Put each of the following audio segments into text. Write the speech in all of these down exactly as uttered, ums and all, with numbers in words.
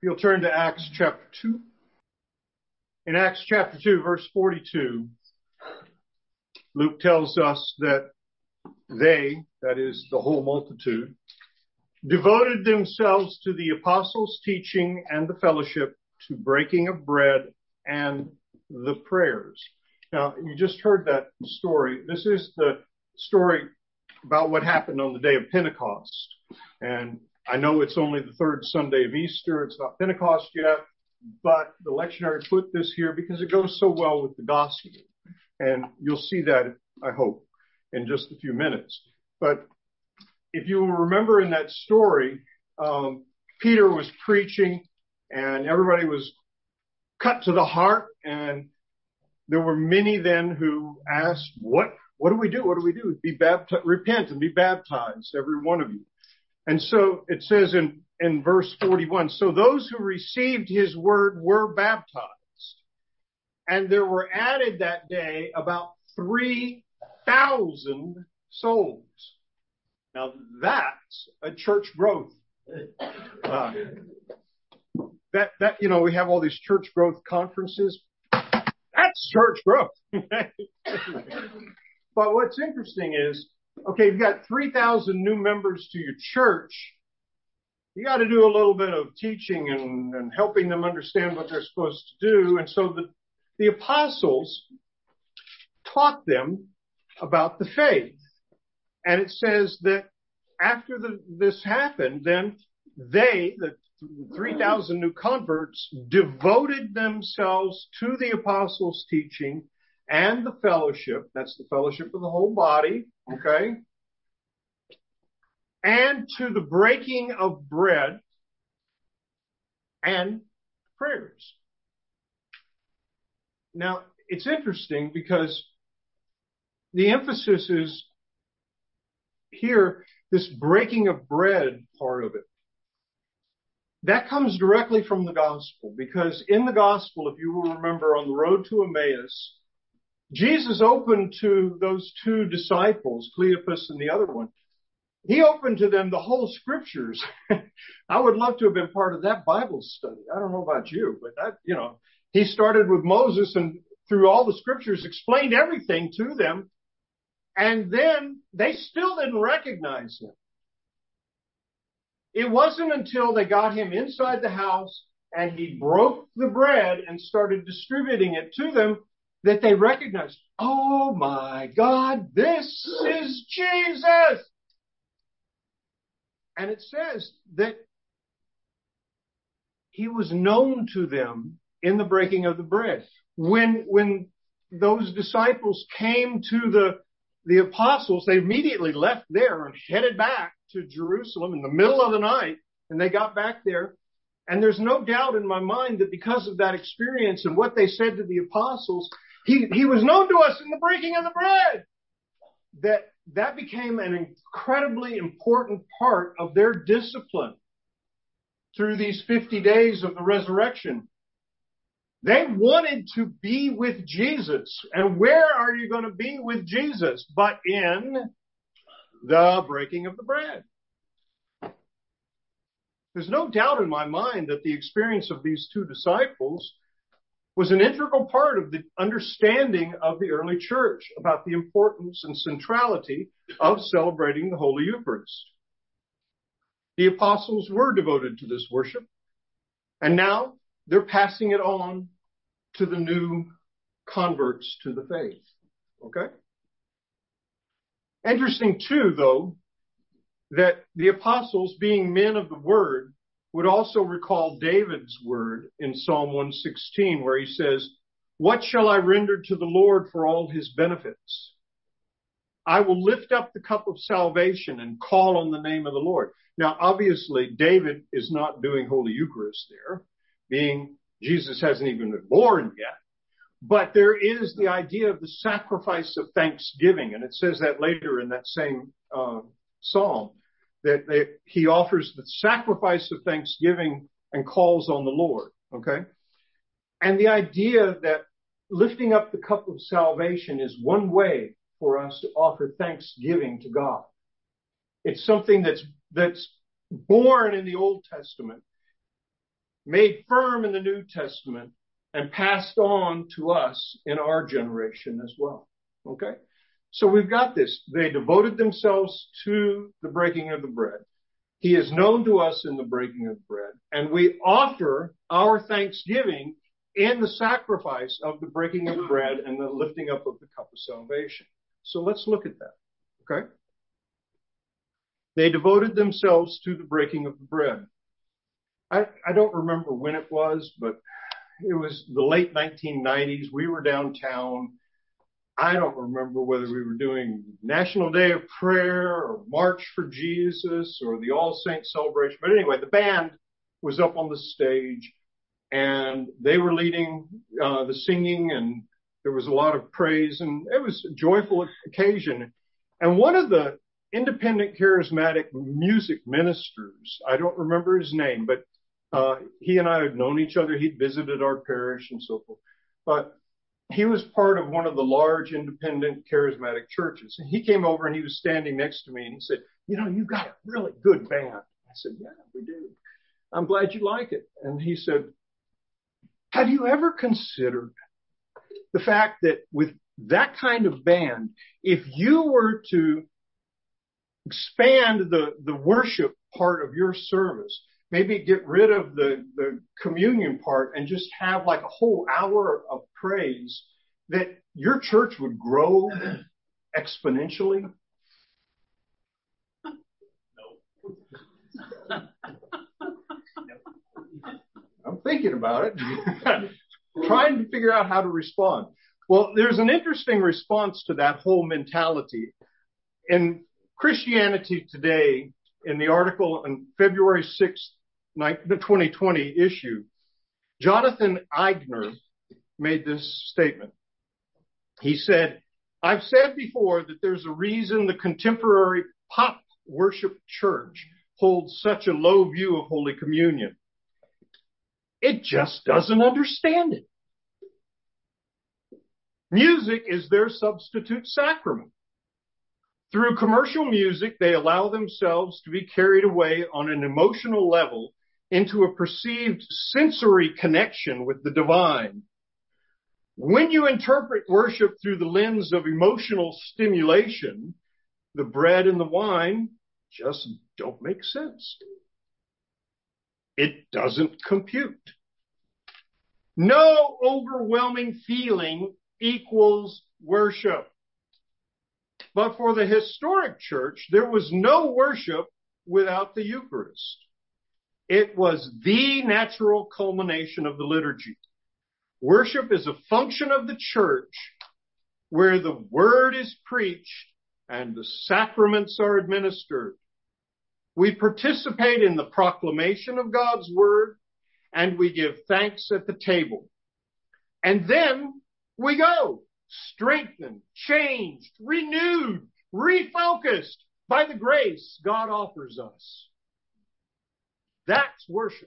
If you'll turn to Acts chapter two. In Acts chapter two, verse forty-two, Luke tells us that they, that is the whole multitude, devoted themselves to the apostles' teaching and the fellowship, to breaking of bread and the prayers. Now, you just heard that story. This is the story about what happened on the day of Pentecost. And I know it's only the third Sunday of Easter. It's not Pentecost yet, but the lectionary put this here because it goes so well with the gospel. And you'll see that, I hope, in just a few minutes. But if you will remember in that story, um, Peter was preaching and everybody was cut to the heart. And there were many then who asked, what, what do we do? What do we do? Be baptized, repent and be baptized, every one of you. And so it says in, in verse forty-one, so those who received his word were baptized. And there were added that day about three thousand souls. Now that's a church growth. Uh, that, that, you know, we have all these church growth conferences. That's church growth. But what's interesting is, okay, you've got three thousand new members to your church. You got to do a little bit of teaching and, and helping them understand what they're supposed to do. And so the, the apostles taught them about the faith. And it says that after the, this happened, then they, the three thousand new converts, devoted themselves to the apostles' teaching and the fellowship. That's the fellowship of the whole body, okay? And to the breaking of bread and prayers. Now, it's interesting because the emphasis is here, this breaking of bread part of it. That comes directly from the gospel, because in the gospel, if you will remember, on the road to Emmaus, Jesus opened to those two disciples, Cleopas and the other one. He opened to them the whole scriptures. I would love to have been part of that Bible study. I don't know about you, but that, you know, he started with Moses and through all the scriptures explained everything to them. And then they still didn't recognize him. It wasn't until they got him inside the house and he broke the bread and started distributing it to them that they recognized, oh my God, this is Jesus. And it says that he was known to them in the breaking of the bread. When, when those disciples came to the, the apostles, they immediately left there and headed back to Jerusalem in the middle of the night. And they got back there. And there's no doubt in my mind that because of that experience and what they said to the apostles, he, he was known to us in the breaking of the bread. That that became an incredibly important part of their discipline through these fifty days of the resurrection. They wanted to be with Jesus. And where are you going to be with Jesus? But in the breaking of the bread. There's no doubt in my mind that the experience of these two disciples was an integral part of the understanding of the early church about the importance and centrality of celebrating the Holy Eucharist. The apostles were devoted to this worship, and now they're passing it on to the new converts to the faith. Okay? Interesting too, though, that the apostles, being men of the word, would also recall David's word in Psalm one sixteen, where he says, what shall I render to the Lord for all his benefits? I will lift up the cup of salvation and call on the name of the Lord. Now, obviously, David is not doing Holy Eucharist there, being Jesus hasn't even been born yet. But there is the idea of the sacrifice of thanksgiving. And it says that later in that same uh, psalm, that they, he offers the sacrifice of thanksgiving and calls on the Lord. Okay. And the idea that lifting up the cup of salvation is one way for us to offer thanksgiving to God. It's something that's, that's born in the Old Testament. made firm in the New Testament and passed on to us in our generation as well. Okay? So we've got this. They devoted themselves to the breaking of the bread. He is known to us in the breaking of bread, and we offer our thanksgiving in the sacrifice of the breaking of bread and the lifting up of the cup of salvation. So let's look at that. Okay? They devoted themselves to the breaking of the bread. I, I don't remember when it was, but it was the late nineteen nineties. We were downtown. I don't remember whether we were doing National Day of Prayer or March for Jesus or the All Saints celebration. But anyway, the band was up on the stage and they were leading uh, the singing, and there was a lot of praise, and it was a joyful occasion. And one of the independent charismatic music ministers, I don't remember his name, but uh, he and I had known each other. He'd visited our parish and so forth. But he was part of one of the large independent charismatic churches. And he came over and he was standing next to me and he said, you know, you've got a really good band. I said, yeah, we do. I'm glad you like it. And he said, have you ever considered the fact that with that kind of band, if you were to expand the, the worship part of your service, maybe get rid of the, the communion part and just have like a whole hour of praise, that your church would grow exponentially? No. I'm thinking about it, trying to figure out how to respond. Well, there's an interesting response to that whole mentality. In Christianity Today, in the article on February sixth, the twenty twenty issue, Jonathan Eigner made this statement. He said, I've said before that there's a reason the contemporary pop worship church holds such a low view of Holy Communion. It just doesn't understand it. Music is their substitute sacrament. Through commercial music, they allow themselves to be carried away on an emotional level into a perceived sensory connection with the divine. When you interpret worship through the lens of emotional stimulation, the bread and the wine just don't make sense. It doesn't compute. No overwhelming feeling equals worship. But for the historic church, there was no worship without the Eucharist. It was the natural culmination of the liturgy. Worship is a function of the church where the word is preached and the sacraments are administered. We participate in the proclamation of God's word, and we give thanks at the table. And then we go, strengthened, changed, renewed, refocused by the grace God offers us. That's worship.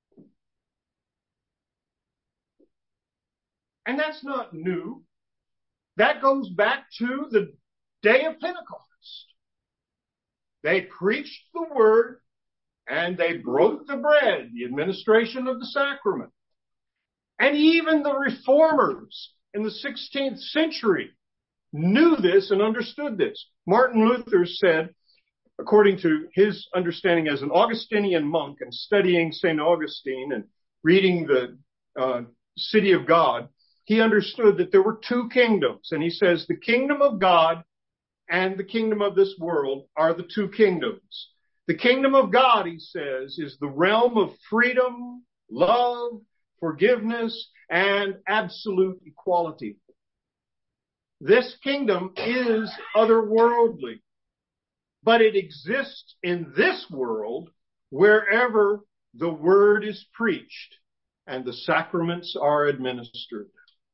And that's not new. That goes back to the day of Pentecost. They preached the word and they broke the bread, the administration of the sacrament. And even the reformers in the sixteenth century knew this and understood this. Martin Luther said, according to his understanding as an Augustinian monk and studying Saint Augustine and reading the uh, City of God, he understood that there were two kingdoms. And he says the kingdom of God and the kingdom of this world are the two kingdoms. The kingdom of God, he says, is the realm of freedom, love, forgiveness, and absolute equality. This kingdom is otherworldly, but it exists in this world wherever the word is preached and the sacraments are administered.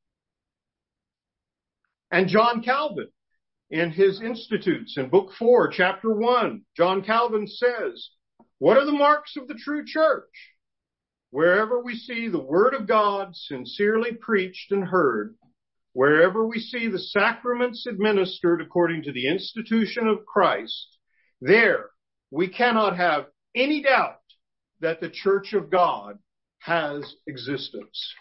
And John Calvin, in his Institutes, in Book four, Chapter one, John Calvin says, what are the marks of the true church? Wherever we see the word of God sincerely preached and heard, wherever we see the sacraments administered according to the institution of Christ, there we cannot have any doubt that the church of God has existence.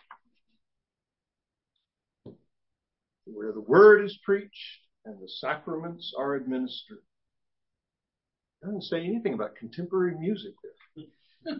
Where the word is preached and the sacraments are administered. It doesn't say anything about contemporary music there.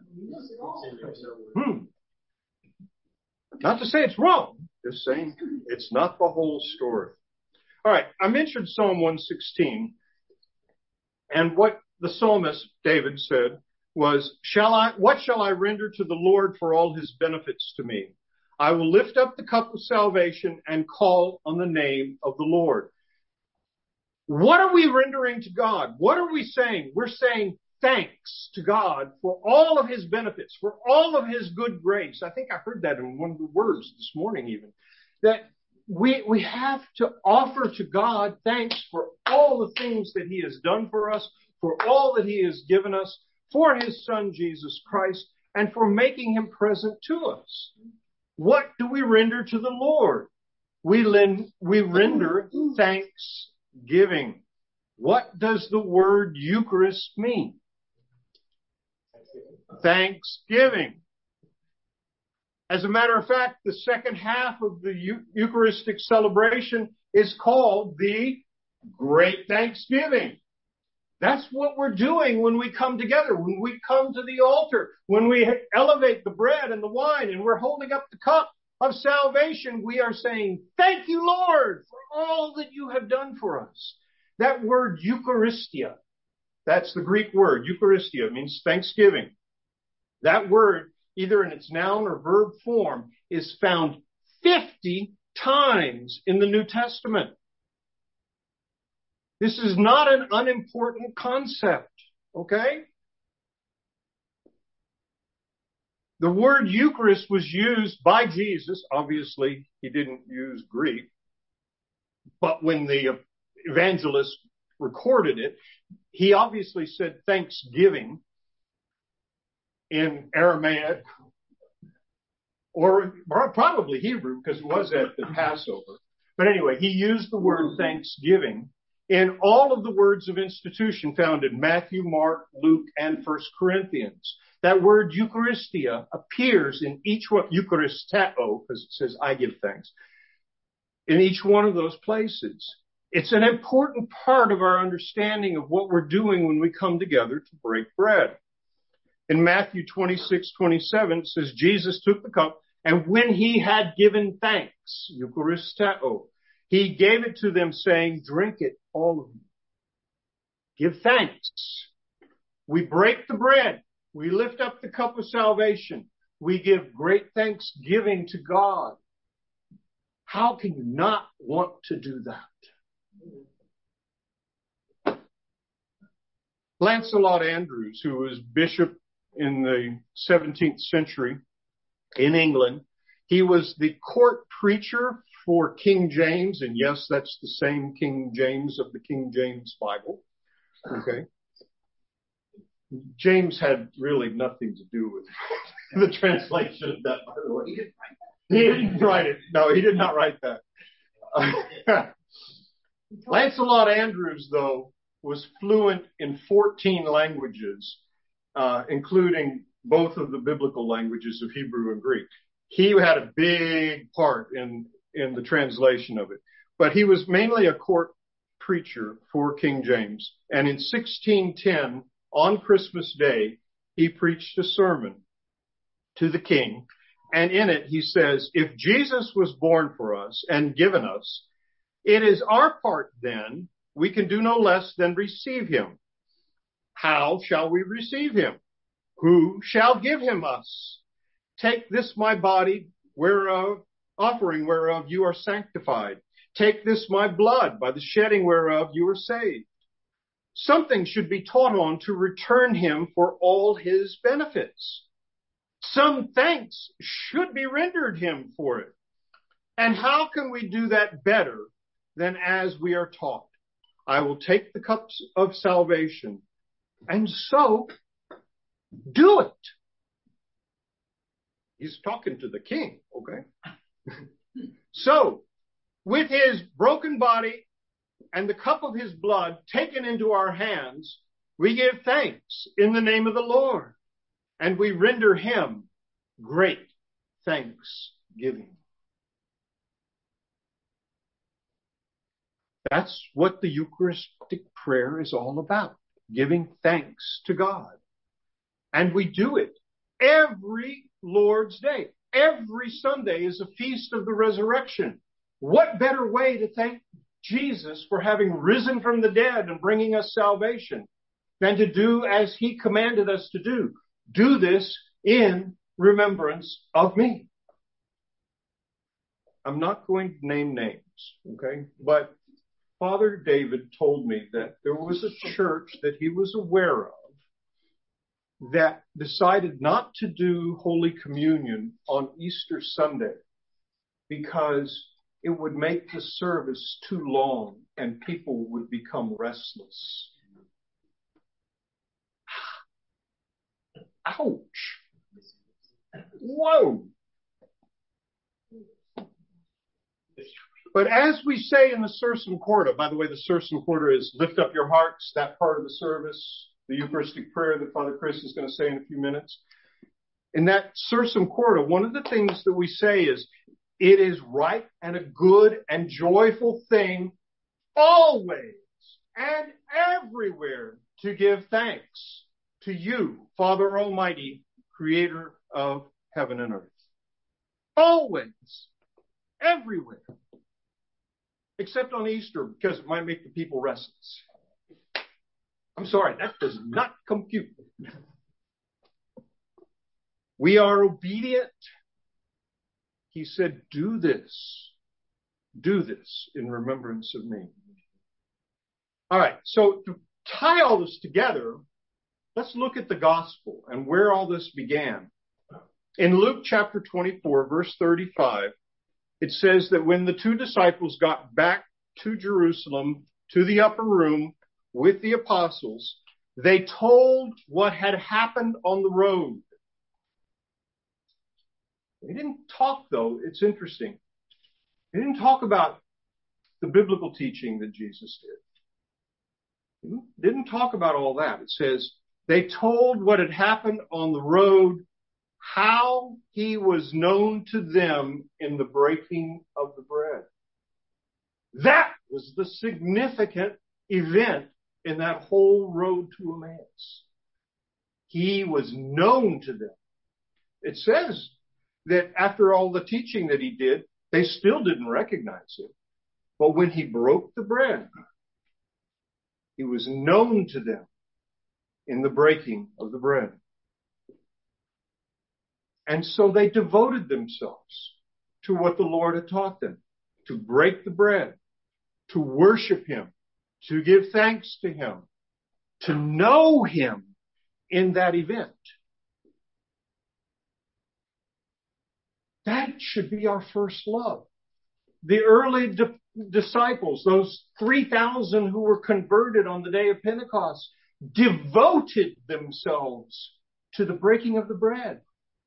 hmm. Not to say it's wrong, just saying it's not the whole story. All right, I mentioned Psalm one sixteen, and what the psalmist David said was, "Shall I? What shall I render to the Lord for all his benefits to me? I will lift up the cup of salvation and call on the name of the Lord." What are we rendering to God? What are we saying? We're saying thanks to God for all of his benefits, for all of his good grace. I think I heard that in one of the words this morning even. That we, we have to offer to God thanks for all the things that he has done for us, for all that he has given us, for his son Jesus Christ, and for making him present to us. What do we render to the Lord? We, lend, we render thanksgiving. What does the word Eucharist mean? Thanksgiving. As a matter of fact, the second half of the Eucharistic celebration is called the Great Thanksgiving. That's what we're doing when we come together, when we come to the altar, when we elevate the bread and the wine and we're holding up the cup of salvation. We are saying, "Thank you, Lord, for all that you have done for us." That word Eucharistia, that's the Greek word. Eucharistia means thanksgiving. That word, either in its noun or verb form, is found fifty times in the New Testament. This is not an unimportant concept, okay? The word Eucharist was used by Jesus. Obviously, he didn't use Greek. But when the evangelist recorded it, he obviously said thanksgiving in Aramaic, or probably Hebrew, because it was at the Passover. But anyway, he used the word thanksgiving in all of the words of institution found in Matthew, Mark, Luke, and First Corinthians. That word Eucharistia appears in each one, Eucharisteo, because it says, "I give thanks," in each one of those places. It's an important part of our understanding of what we're doing when we come together to break bread. In Matthew twenty-six twenty-seven, it says, Jesus took the cup, and when he had given thanks, Eucharisteo, he gave it to them, saying, "Drink it, all of you. Give thanks." We break the bread. We lift up the cup of salvation. We give great thanksgiving to God. How can you not want to do that? Lancelot Andrewes, who was bishop in the seventeenth century in England, he was the court preacher for King James, and yes, that's the same King James of the King James Bible. Okay. James had really nothing to do with the translation of that, by the way. He didn't write it. No, he did not write that. Uh, Lancelot Andrewes, though, was fluent in fourteen languages, uh, including both of the biblical languages of Hebrew and Greek. He had a big part in, in the translation of it. But he was mainly a court preacher for King James. And in sixteen ten, on Christmas Day, he preached a sermon to the king. And in it, he says, if Jesus was born for us and given us, it is our part then, we can do no less than receive him. How shall we receive him? Who shall give him us? Take this my body, whereof, offering whereof you are sanctified. Take this my blood, by the shedding whereof you are saved. Something should be taught on to return him for all his benefits. Some thanks should be rendered him for it. And how can we do that better than as we are taught? I will take the cups of salvation, and so do it. He's talking to the king, okay? So, with his broken body and the cup of his blood taken into our hands, we give thanks in the name of the Lord, and we render him great thanksgiving. That's what the Eucharistic prayer is all about, giving thanks to God. And we do it every Lord's Day. Every Sunday is a feast of the resurrection. What better way to thank Jesus for having risen from the dead and bringing us salvation than to do as he commanded us to do? Do this in remembrance of me. I'm not going to name names, okay? But Father David told me that there was a church that he was aware of that decided not to do Holy Communion on Easter Sunday because it would make the service too long and people would become restless. Ouch. Whoa. But as we say in the Sursum Corda, by the way, the Sursum Corda is lift up your hearts, that part of the service, the Eucharistic prayer that Father Chris is going to say in a few minutes. In that Sursum Corda, one of the things that we say is, it is right and a good and joyful thing always and everywhere to give thanks to you, Father Almighty, creator of heaven and earth. Always, everywhere. Except on Easter, because it might make the people restless. I'm sorry, that does not compute. We are obedient. He said, do this. Do this in remembrance of me. All right, so to tie all this together, let's look at the gospel and where all this began. In Luke chapter twenty-four, verse thirty-five, it says that when the two disciples got back to Jerusalem, to the upper room with the apostles, they told what had happened on the road. They didn't talk, though, it's interesting. They didn't talk about the biblical teaching that Jesus did. They didn't talk about all that. It says, they told what had happened on the road, how he was known to them in the breaking of the bread. That was the significant event in that whole road to Emmaus. He was known to them. It says that after all the teaching that he did, they still didn't recognize him. But when he broke the bread, he was known to them in the breaking of the bread. And so they devoted themselves to what the Lord had taught them, to break the bread, to worship him, to give thanks to him, to know him in that event. That should be our first love. The early di- disciples, those three thousand who were converted on the day of Pentecost, devoted themselves to the breaking of the bread.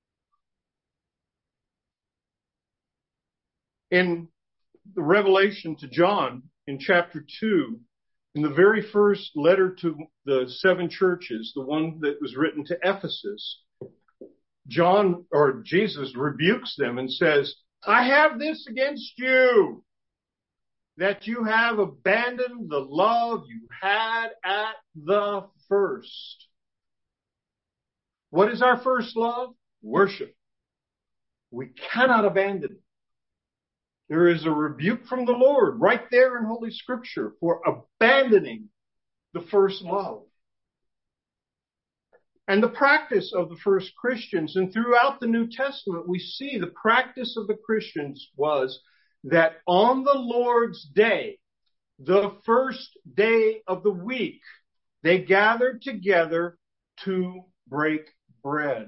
In the Revelation to John, in chapter two, in the very first letter to the seven churches, the one that was written to Ephesus, John, or Jesus, rebukes them and says, I have this against you, that you have abandoned the love you had at the first. What is our first love? Worship. We cannot abandon it. There is a rebuke from the Lord right there in Holy Scripture for abandoning the first love. And the practice of the first Christians, and throughout the New Testament, we see the practice of the Christians was that on the Lord's day, the first day of the week, they gathered together to break bread.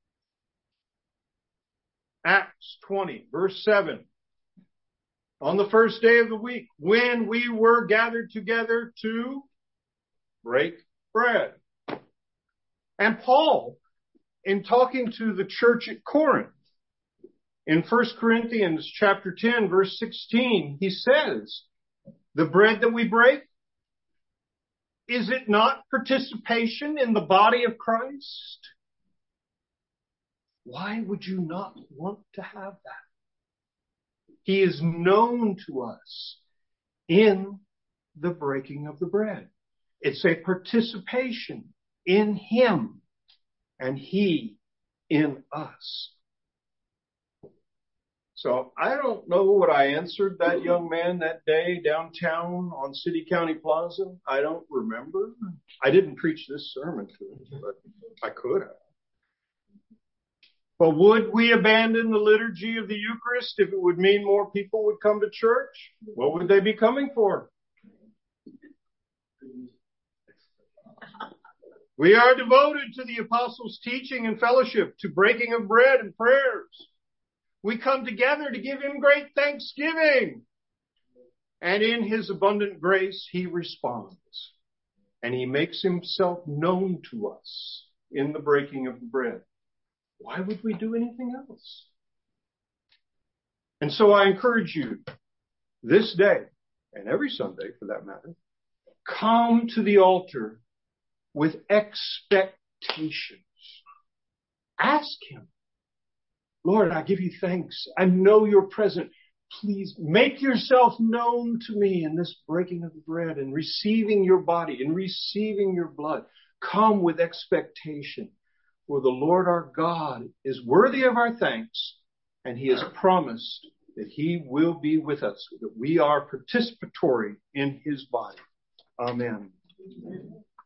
Acts twenty, verse seven. On the first day of the week, when we were gathered together to break bread. And Paul, in talking to the church at Corinth, in First Corinthians chapter ten, verse sixteen, he says, the bread that we break, is it not participation in the body of Christ? Why would you not want to have that? He is known to us in the breaking of the bread. It's a participation in Him and He in us. So I don't know what I answered that young man that day downtown on City County Plaza. I don't remember. I didn't preach this sermon to him, but I could have. But would we abandon the liturgy of the Eucharist if it would mean more people would come to church? What would they be coming for? We are devoted to the apostles' teaching and fellowship, to breaking of bread and prayers. We come together to give Him great thanksgiving. And in His abundant grace, He responds. And He makes Himself known to us in the breaking of the bread. Why would we do anything else? And so I encourage you this day, and every Sunday for that matter, come to the altar with expectations. Ask Him, Lord, I give you thanks. I know you're present. Please make yourself known to me in this breaking of the bread and receiving your body and receiving your blood. Come with expectation, for the Lord our God is worthy of our thanks, and He has promised that He will be with us, that we are participatory in His body. Amen. Amen.